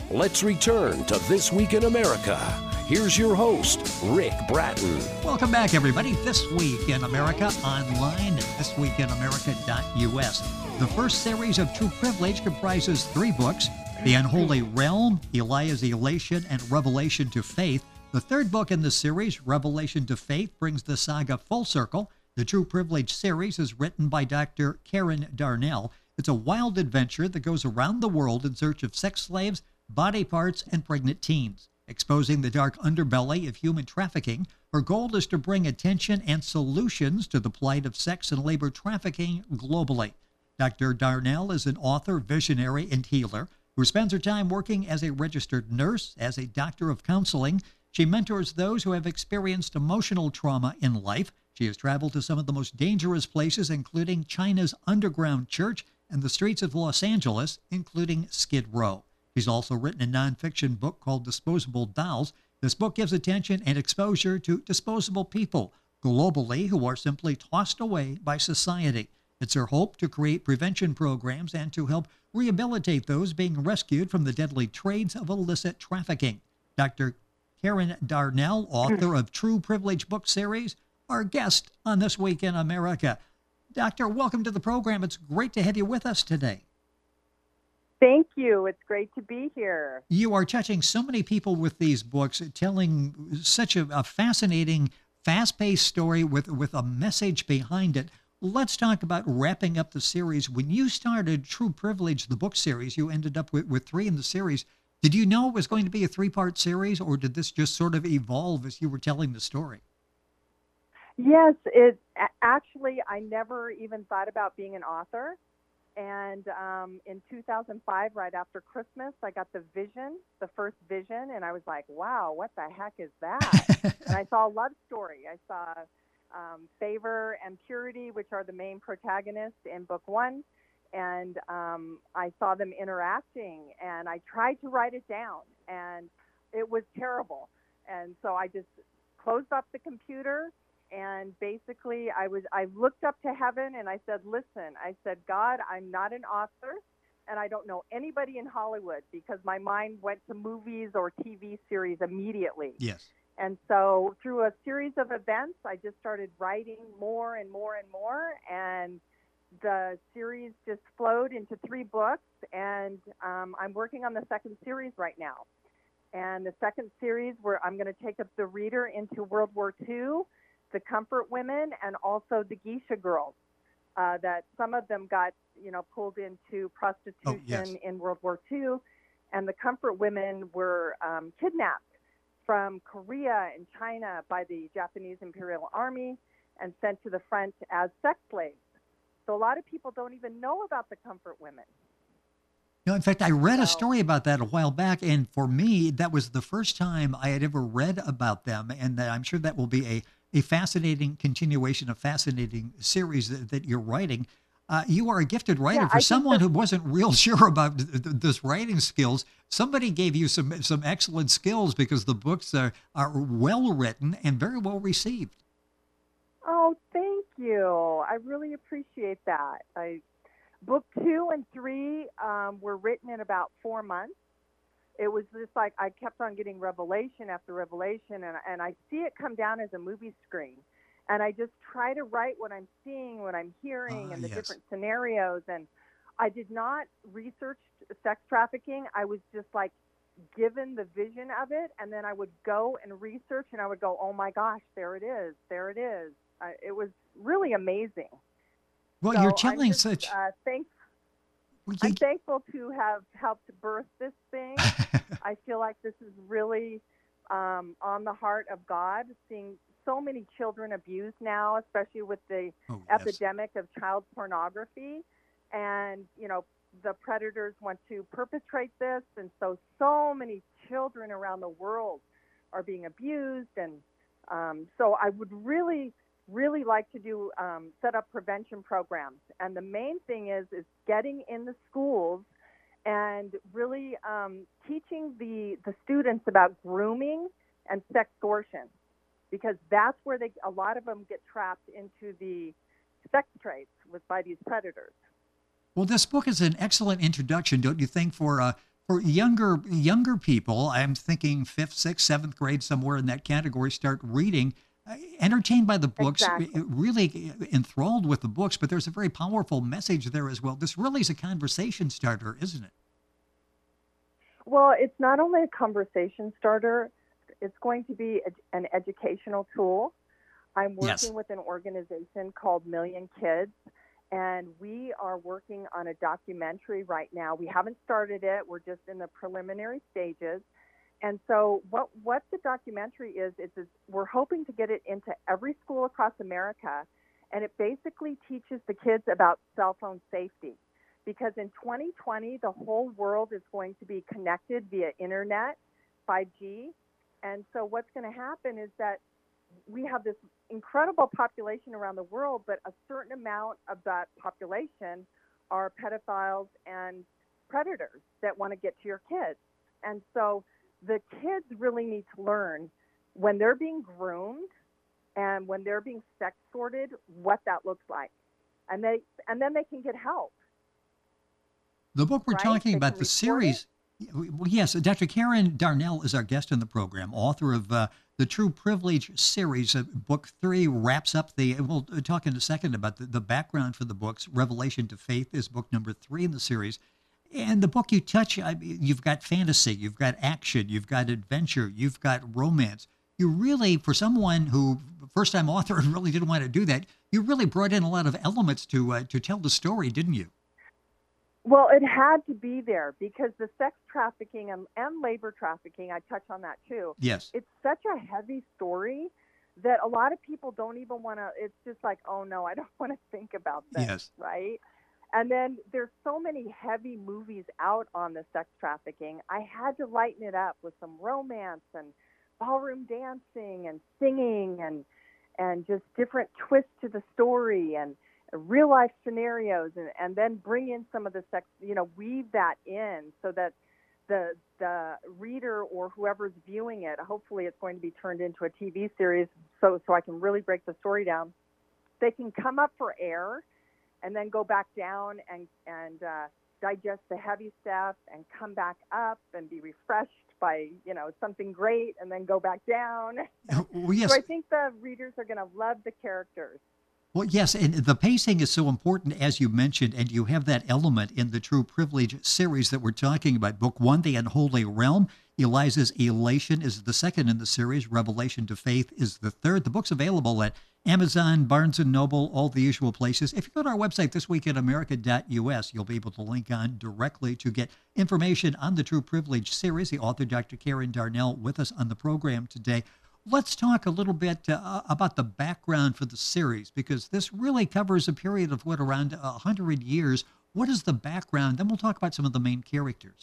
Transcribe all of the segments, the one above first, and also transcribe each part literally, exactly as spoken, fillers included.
Let's return to This Week in America. Here's your host, Rick Bratton. Welcome back, everybody. This Week in America online at this week in america dot u s. The first series of True Privilege comprises three books: The Unholy Realm, Elijah's Elation, and Revelation to Faith. The third book in the series, Revelation to Faith, brings the saga full circle. The True Privilege series is written by Doctor Karen Darnell. It's a wild adventure that goes around the world in search of sex slaves, body parts, and pregnant teens. Exposing the dark underbelly of human trafficking, her goal is to bring attention and solutions to the plight of sex and labor trafficking globally. Doctor Darnell is an author, visionary, and healer who spends her time working as a registered nurse, as a doctor of counseling. She mentors those who have experienced emotional trauma in life. She has traveled to some of the most dangerous places, including China's underground church and the streets of Los Angeles, including Skid Row. She's also written a nonfiction book called Disposable Dolls. This book gives attention and exposure to disposable people globally who are simply tossed away by society. It's her hope to create prevention programs and to help rehabilitate those being rescued from the deadly trades of illicit trafficking. Doctor Karen Darnell, author of True Privilege book series, our guest on This Week in America. Doctor, welcome to the program. It's great to have you with us today. Thank you. It's great to be here. You are touching so many people with these books, telling such a, a fascinating, fast-paced story with, with a message behind it. Let's talk about wrapping up the series. When you started True Privilege, the book series, you ended up with, with three in the series. Did you know it was going to be a three-part series, or did this just sort of evolve as you were telling the story? Yes, it actually, I never even thought about being an author. And um, in two thousand five, right after Christmas, I got the vision, the first vision, and I was like, wow, what the heck is that? And I saw a love story. I saw um, Favor and Purity, which are the main protagonists in book one, and um, I saw them interacting, and I tried to write it down, and it was terrible. And so I just closed up the computer. And basically, I was I looked up to heaven and I said, listen, I said, God, I'm not an author and I don't know anybody in Hollywood, because my mind went to movies or T V series immediately. Yes. And so through a series of events, I just started writing more and more and more. And the series just flowed into three books. And um, I'm working on the second series right now. And the second series, where I'm going to take up the reader into World War Two, the Comfort Women, and also the Geisha girls, uh, that some of them got, you know, pulled into prostitution oh, yes. in World War Two. And the Comfort Women were um, kidnapped from Korea and China by the Japanese Imperial Army and sent to the front as sex slaves. So a lot of people don't even know about the Comfort Women. No, in fact, I read so, a story about that a while back, and for me, that was the first time I had ever read about them, and that I'm sure that will be a a fascinating continuation, a fascinating series that, that you're writing. Uh, you are a gifted writer. Yeah, For I someone that, who wasn't real sure about th- th- this writing skills, somebody gave you some some excellent skills, because the books are, are well written and very well received. Oh, thank you. I really appreciate that. I, book two and three um, were written in about four months. It was just like I kept on getting revelation after revelation, and, and I see it come down as a movie screen. And I just try to write what I'm seeing, what I'm hearing, Ah, and the yes. different scenarios. And I did not research sex trafficking. I was just like given the vision of it, and then I would go and research, and I would go, oh my gosh, there it is, there it is. Uh, it was really amazing. Well, so you're telling I'm just, such... Uh, thank- well, you... I'm thankful to have helped birth this thing. I feel like this is really um, on the heart of God, seeing so many children abused now, especially with the oh, yes. epidemic of child pornography. And, you know, the predators want to perpetrate this. And so, so many children around the world are being abused. And um, so I would really, really like to do, um, set up prevention programs. And the main thing is, is getting in the schools and really um, teaching the, the students about grooming and sextortion, because that's where they a lot of them get trapped into the sex trades with by these predators. Well, this book is an excellent introduction, don't you think, for uh, For younger younger people, I'm thinking fifth, sixth, seventh grade, somewhere in that category, start reading, uh, entertained by the books, uh, Exactly. really enthralled with the books, but there's a very powerful message there as well. This really is a conversation starter, isn't it? Well, it's not only a conversation starter, it's going to be a, an educational tool. I'm Yes. working with an organization called Million Kids, and we are working on a documentary right now. We haven't started it, we're just in the preliminary stages. And so, what, what the documentary is, is, is we're hoping to get it into every school across America, and it basically teaches the kids about cell phone safety. Because in twenty twenty, the whole world is going to be connected via internet, five G. And so, what's going to happen is that we have this incredible population around the world, but a certain amount of that population are pedophiles and predators that want to get to your kids. And so the kids really need to learn when they're being groomed and when they're being sex sorted, what that looks like. And they and then they can get help, The book we're right? talking They can about, the report it. series, well, yes, Doctor Karen Darnell is our guest in the program, author of uh, the True Privilege series. Uh, book three wraps up the, we'll talk in a second about the, the background for the books. Revelation to Faith is book number three in the series. And the book you touch, I mean, you've got fantasy, you've got action, you've got adventure, you've got romance. You really, for someone who, first time author and really didn't want to do that, you really brought in a lot of elements to uh, to tell the story, didn't you? Well, it had to be there because the sex trafficking and, and labor trafficking, I touch on that too. Yes. It's such a heavy story that a lot of people don't even want to, it's just like, oh no, I don't want to think about this, Yes. right? And then there's so many heavy movies out on the sex trafficking. I had to lighten it up with some romance and ballroom dancing and singing and and just different twists to the story and real life scenarios, and, and then bring in some of the sex, you know, weave that in so that the the reader or whoever's viewing it, hopefully it's going to be turned into a T V series so so I can really break the story down. They can come up for air and then go back down and and uh, digest the heavy stuff and come back up and be refreshed by, you know, something great and then go back down. Well, yes. So I think the readers are going to love the characters. Well, yes, and the pacing is so important, as you mentioned, and you have that element in the True Privilege series that we're talking about. Book one, The Unholy Realm, Eliza's Elation is the second in the series. Revelation to Faith is the third. The book's available at Amazon, Barnes and Noble, all the usual places. If you go to our website, this week in america dot u s, you'll be able to link on directly to get information on the True Privilege series. The author, Doctor Karen Darnell, with us on the program today. Let's talk a little bit uh, about the background for the series, because this really covers a period of, what, around one hundred years. What is the background? Then we'll talk about some of the main characters.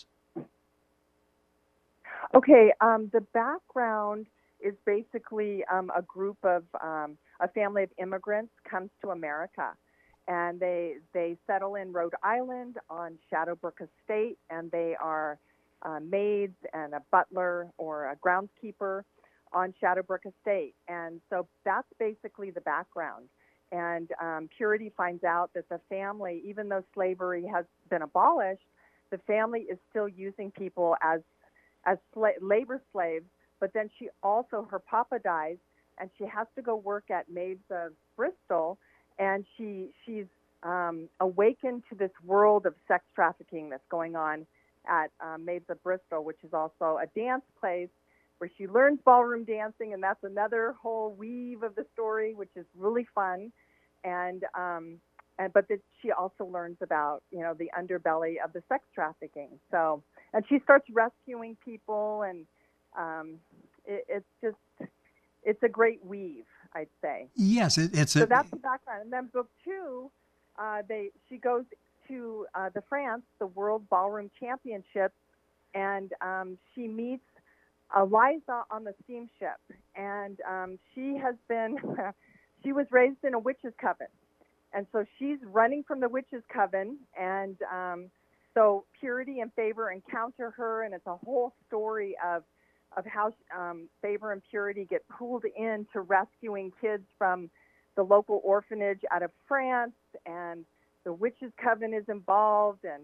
Okay, um, the background is basically um, a group of, um, a family of immigrants comes to America, and they they settle in Rhode Island on Shadowbrook Estate, and they are uh, maids and a butler or a groundskeeper on Shadowbrook Estate. And so that's basically the background. And um, Purity finds out that the family, even though slavery has been abolished, the family is still using people as as sla- labor slaves. But then she also, her papa dies, and she has to go work at Maids of Bristol, and she she's um, awakened to this world of sex trafficking that's going on at um, Maids of Bristol, which is also a dance place where she learns ballroom dancing, and that's another whole weave of the story, which is really fun. And um, and but that she also learns about, you know, the underbelly of the sex trafficking. So, and she starts rescuing people, and um, it, it's just it's a great weave, I'd say. Yes, it, it's a. So that's the background. And then book two, uh, they she goes to uh, the France, the World Ballroom Championships, and um, she meets Eliza on the steamship, and um, she has been, she was raised in a witch's coven, and so she's running from the witch's coven, and um, so Purity and Favor encounter her, and it's a whole story of of how um, Favor and Purity get pulled into rescuing kids from the local orphanage out of France, and the witch's coven is involved, and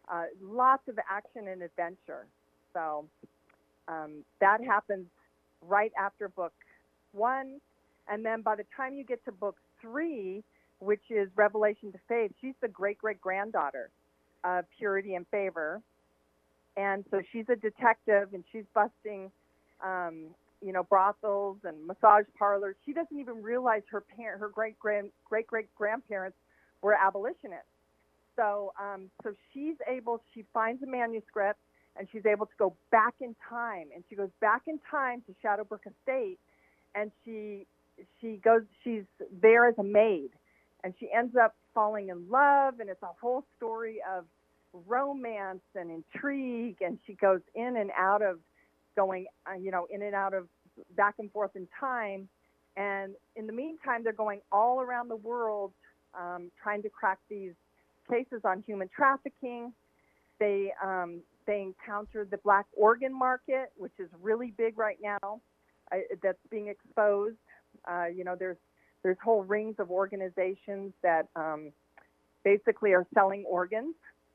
uh, lots of action and adventure. So um, that happens right after book one. And then by the time you get to book three, which is Revelation to Faith, she's the great-great-granddaughter of Purity and Favor. And so she's a detective, and she's busting, um, you know, brothels and massage parlors. She doesn't even realize her parent, her great-grand, great-great-grandparents were abolitionists. So, um, so she's able, she finds a manuscript, and she's able to go back in time. And she goes back in time to Shadowbrook Estate, and she she goes, she's there as a maid. And she ends up falling in love, and it's a whole story of romance and intrigue. And she goes in and out of going, uh, you know, in and out of back and forth in time. And in the meantime, they're going all around the world um, trying to crack these cases on human trafficking. They um, they encountered the black organ market, which is really big right now. Uh, that's being exposed. Uh, you know, there's there's whole rings of organizations that um, basically are selling organs.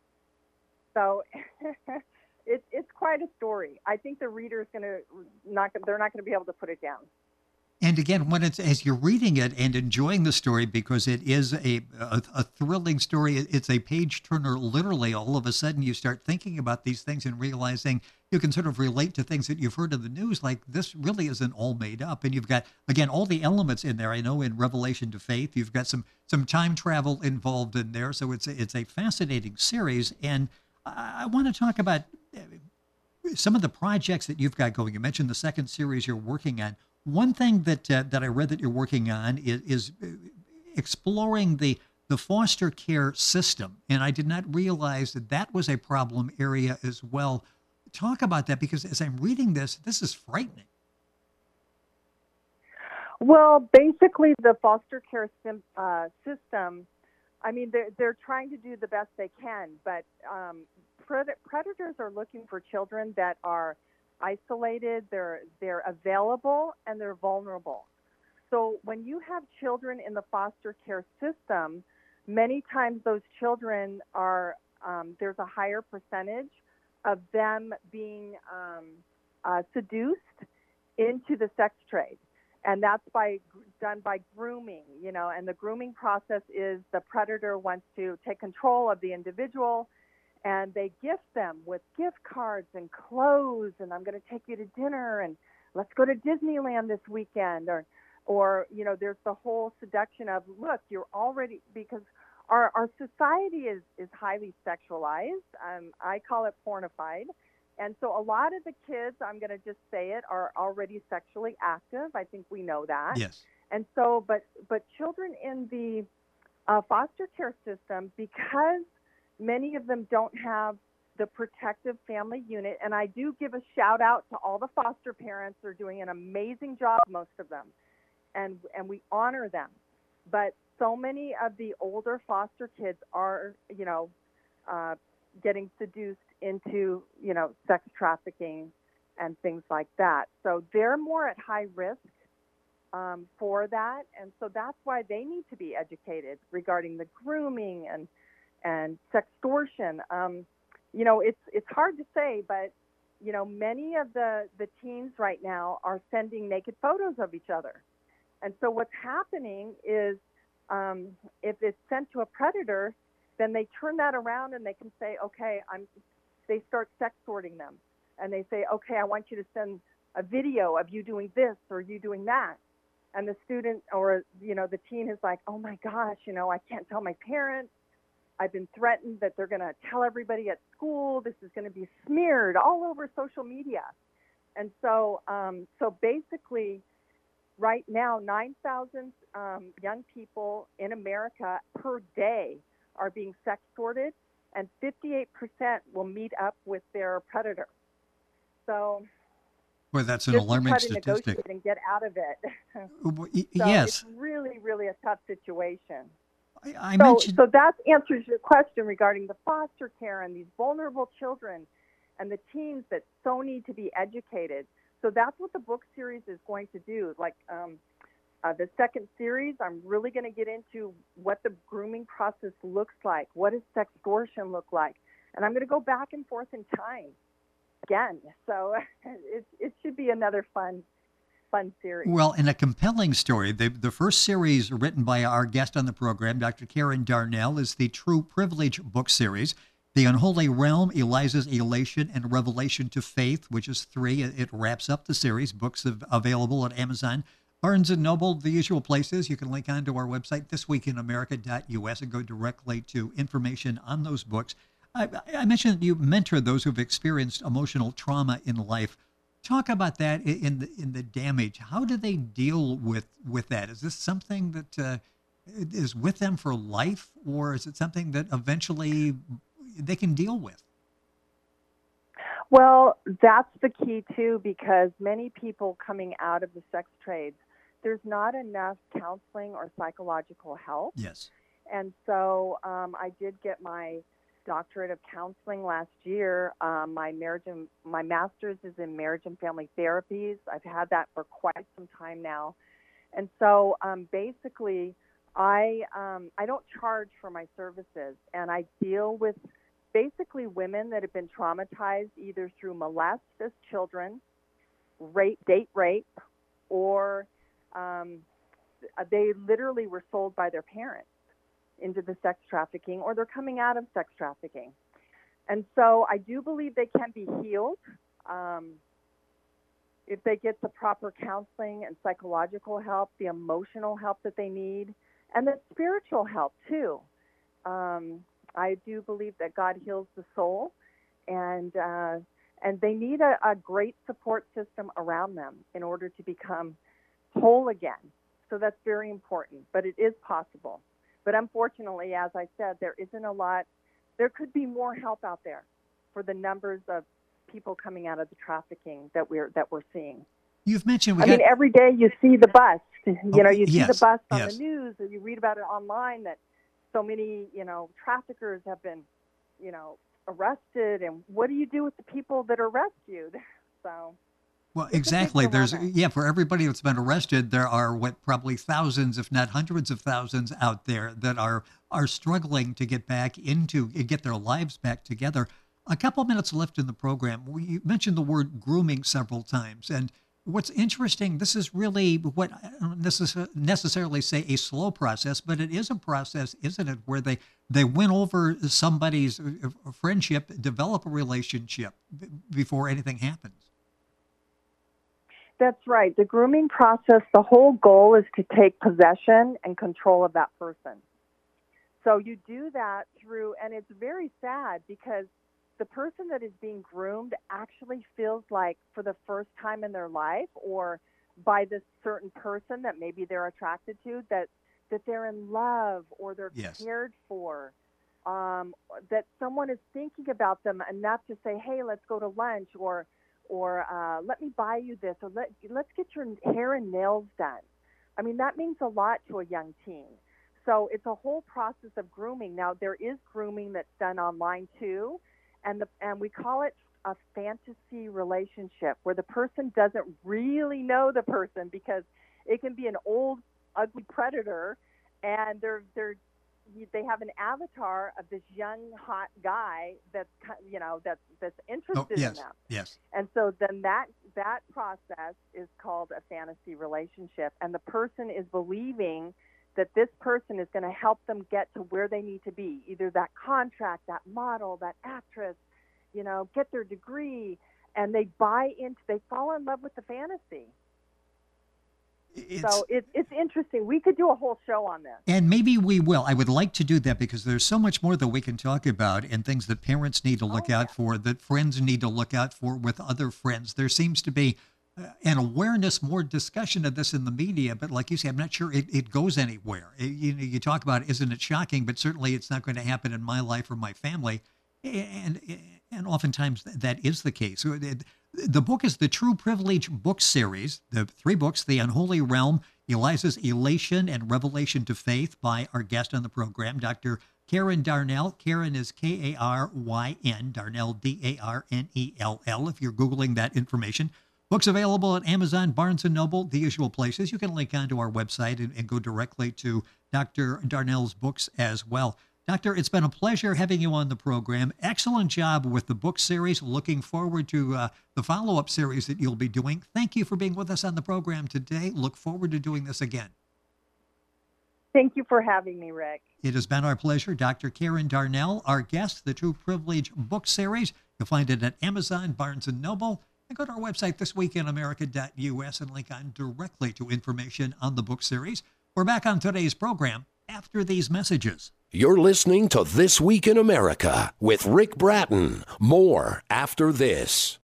So it's it's quite a story. I think the reader's going to not they're not going to be able to put it down. And again, when it's as you're reading it and enjoying the story, because it is a, a a thrilling story, it's a page turner. Literally, all of a sudden, you start thinking about these things and realizing you can sort of relate to things that you've heard in the news. Like, this really isn't all made up. And you've got, again, all the elements in there. I know in Revelation to Faith, you've got some some time travel involved in there. So it's a, it's a fascinating series. And I, I want to talk about some of the projects that you've got going. You mentioned the second series you're working on. One thing that uh, that I read that you're working on is, is exploring the the foster care system, and I did not realize that that was a problem area as well. Talk about that, because as I'm reading this, this is frightening. Well, basically, the foster care sim, uh, system, I mean, they're, they're trying to do the best they can, but um, pred- predators are looking for children that are isolated, they're they're available, and they're vulnerable. So when you have children in the foster care system, many times those children are um, there's a higher percentage of them being um, uh, seduced into the sex trade, and that's by done by grooming. You know, and the grooming process is the predator wants to take control of the individual. And they gift them with gift cards and clothes, and I'm going to take you to dinner, and let's go to Disneyland this weekend. Or, or you know, there's the whole seduction of, look, you're already, because our, our society is, is highly sexualized. Um, I call it pornified. And so a lot of the kids, I'm going to just say it, are already sexually active. I think we know that. Yes. And so, but, but children in the uh, foster care system, because many of them don't have the protective family unit. And I do give a shout out to all the foster parents. They're doing an amazing job, most of them. And and we honor them. But so many of the older foster kids are, you know, uh, getting seduced into, you know, sex trafficking and things like that. So they're more at high risk um, for that. And so that's why they need to be educated regarding the grooming and and sextortion. Um, you know, it's it's hard to say, but, you know, many of the, the teens right now are sending naked photos of each other. And so what's happening is um, if it's sent to a predator, then they turn that around and they can say, okay, I'm. They start sex sorting them. And they say, okay, I want you to send a video of you doing this or you doing that. And the student or, you know, the teen is like, oh my gosh, you know, I can't tell my parents. I've been threatened that they're going to tell everybody at school. This is going to be smeared all over social media. And so um, so basically, right now, nine thousand um, young people in America per day are being sex sorted, and fifty-eight percent will meet up with their predator. So Well, that's an just to alarming try to statistic. negotiate and get out of it. W- y- So yes. it's really, really a tough situation. I, I So, mentioned. so that answers your question regarding the foster care and these vulnerable children and the teens that so need to be educated. So that's what the book series is going to do. Like um, uh, the second series, I'm really going to get into what the grooming process looks like. What does sextortion look like? And I'm going to go back and forth in time again. So it, it should be another fun, fun series. Well, in a compelling story, the, the first series written by our guest on the program, Doctor Karen Darnell, is the True Privilege book series. The Unholy Realm, Eliza's Elation and Revelation to Faith, which is three. It wraps up the series. Books are available at Amazon, Barnes and Noble, the usual places. You can link on to our website, this week in america dot u s, and go directly to information on those books. I, I mentioned that you mentor those who've experienced emotional trauma in life. Talk about that in the, in the damage. How do they deal with, with that? Is this something that uh, is with them for life, or is it something that eventually they can deal with? Well, that's the key too, because many people coming out of the sex trades, there's not enough counseling or psychological help. Yes. And so um, I did get my doctorate of counseling last year. Um, my marriage and my master's is in marriage and family therapies. I've had that for quite some time now. And so um, basically, I um, I don't charge for my services, and I deal with basically women that have been traumatized either through molest as children, rape, date rape, or um, they literally were sold by their parents into the sex trafficking, or they're coming out of sex trafficking. And so I do believe they can be healed um, if they get the proper counseling and psychological help, the emotional help that they need, and the spiritual help too. Um, I do believe that God heals the soul, and uh, and they need a, a great support system around them in order to become whole again. So that's very important, but it is possible. But unfortunately, as I said, there isn't a lot. There could be more help out there for the numbers of people coming out of the trafficking that we're that we're seeing. You've mentioned. We I got... mean, every day you see the bust. You oh, know, you yes, see the bust on yes. the news, or you read about it online that so many, you know, traffickers have been, you know, arrested. And what do you do with the people that are rescued? So. Well, exactly. There's yeah, for everybody that's been arrested, there are what probably thousands, if not hundreds of thousands out there that are are struggling to get back into get their lives back together. A couple minutes left in the program. We mentioned the word grooming several times, and what's interesting, this is really what I don't necessarily say a slow process, but it is a process, isn't it, where they they win over somebody's friendship, develop a relationship before anything happens. That's right. The grooming process, the whole goal is to take possession and control of that person. So you do that through, and it's very sad because the person that is being groomed actually feels like for the first time in their life, or by this certain person that maybe they're attracted to, that, that they're in love, or they're yes. cared for, um, that someone is thinking about them enough to say, hey, let's go to lunch, or or uh, let me buy you this, or let, let's get your hair and nails done. I mean, that means a lot to a young teen. So it's a whole process of grooming. Now, there is grooming that's done online too, and the, and we call it a fantasy relationship, where the person doesn't really know the person, because it can be an old, ugly predator, and they're they're they have an avatar of this young, hot guy that's, you know, that's, that's interested oh, yes, in them. Yes. And so then that, that process is called a fantasy relationship. And the person is believing that this person is going to help them get to where they need to be, either that contract, that model, that actress, you know, get their degree, and they buy into, they fall in love with the fantasy. It's, so it, it's interesting. We could do a whole show on this. And maybe we will. I would like to do that, because there's so much more that we can talk about, and things that parents need to look oh, out yeah. for, that friends need to look out for with other friends. There seems to be uh, an awareness, more discussion of this in the media, but like you say, I'm not sure it, it goes anywhere. It, you know, you talk about, isn't it shocking, but certainly it's not going to happen in my life or my family. And, and oftentimes that is the case. It, The book is the True Privilege book series, the three books, The Unholy Realm, Eliza's Elation and Revelation to Faith, by our guest on the program, Doctor Karen Darnell. Karen is K A R Y N, Darnell, D A R N E L L, if you're Googling that information. Books available at Amazon, Barnes and Noble, the usual places. You can link onto our website and, and go directly to Doctor Darnell's books as well. Doctor, it's been a pleasure having you on the program. Excellent job with the book series. Looking forward to uh, the follow-up series that you'll be doing. Thank you for being with us on the program today. Look forward to doing this again. Thank you for having me, Rick. It has been our pleasure. Doctor Karen Darnell, our guest, the True Privilege book series. You'll find it at Amazon, Barnes and Noble. And go to our website, this week in america dot U S, and link on directly to information on the book series. We're back on today's program after these messages. You're listening to This Week in America with Rick Bratton. More after this.